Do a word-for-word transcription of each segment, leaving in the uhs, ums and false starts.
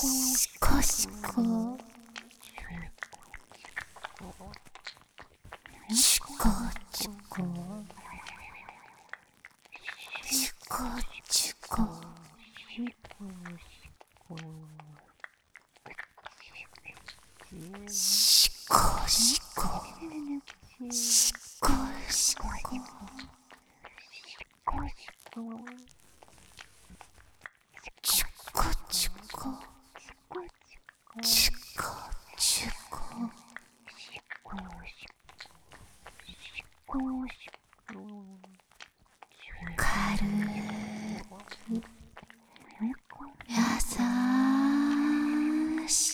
しこしこしこちこしこちこしこしこしこしこちこちこちこちこ軽く優しく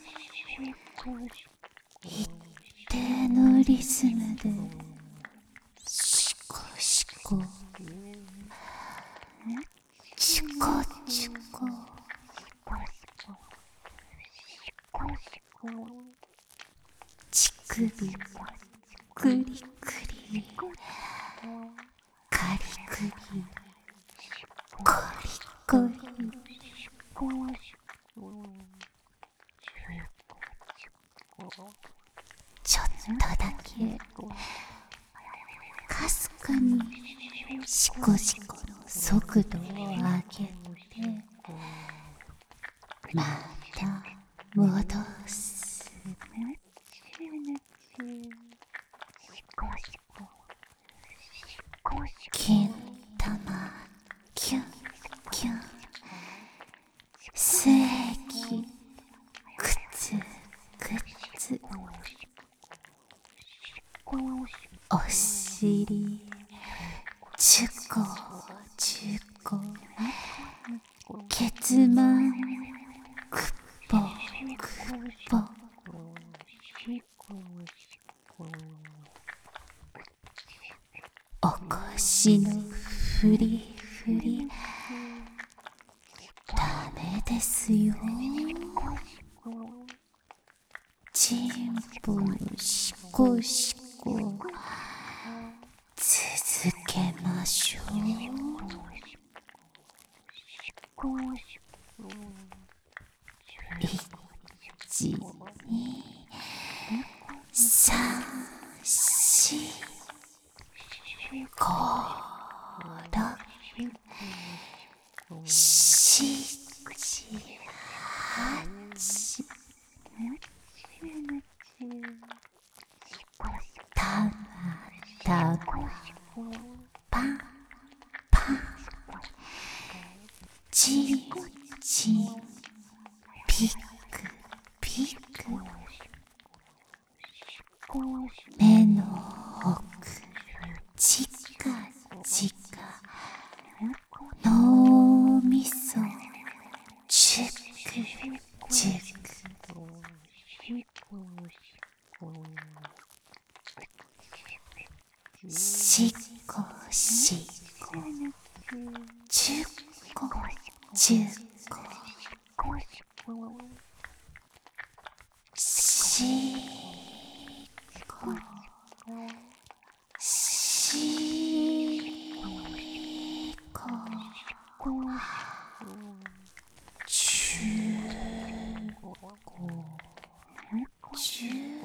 一定のリズムでシコシコチコチコ乳首クリクリカリクリコリコリちょっとだけかすかにシコシコの速度を上げてまた戻す金玉キュンキュン精液くつくつお尻チュコチュコケツマンクッポクッポお腰のフリフリダメですよチンポのシコシコ続けましょう一、二、三、四、五、六、七、八たまたまパンパンチンチンピックピック目の奥チカチカ脳みそチュクチュクしこしこチュコチュコしこしこチュコチュ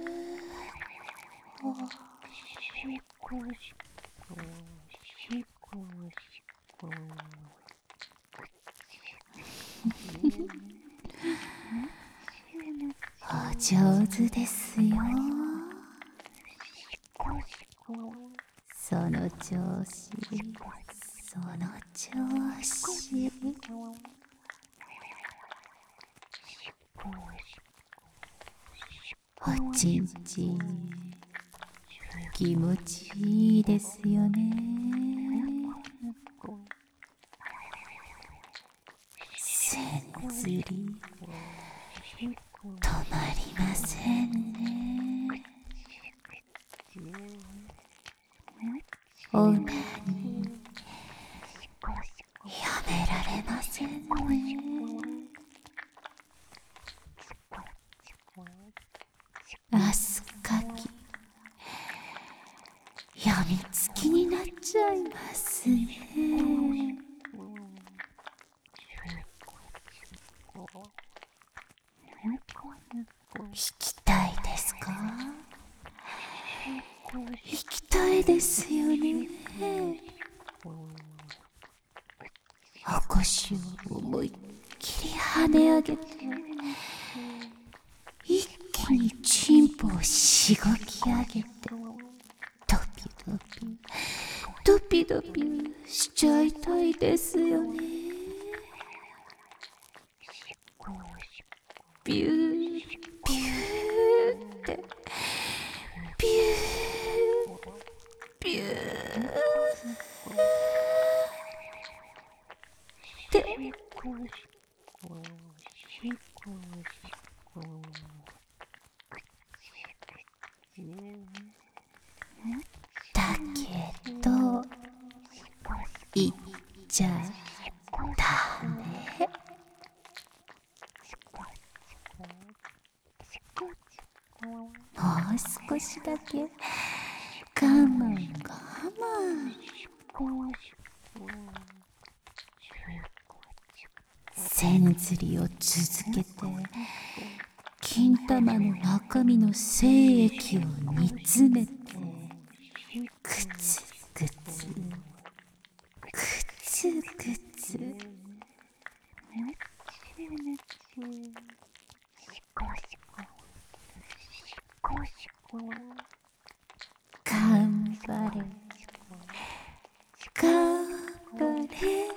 お上手ですよその調子その調子おちんちん気持ちいいですよねせんずり止まりませんねオナニーやめられませんねアスカキやみつきになっちゃいますねきたいですか？引きたいですよね。お腰を思いっきり跳ね上げて、一気にチンポをしごき上げて、ドピドピドピドピしちゃいたいですよね。ビュービューってビュービューってだけど言っちゃダメ。もう少しだけ我慢我慢。線ずりを続けて金玉の中身の精液を煮詰めて、グツグツグツグツ頑張れ頑張れ。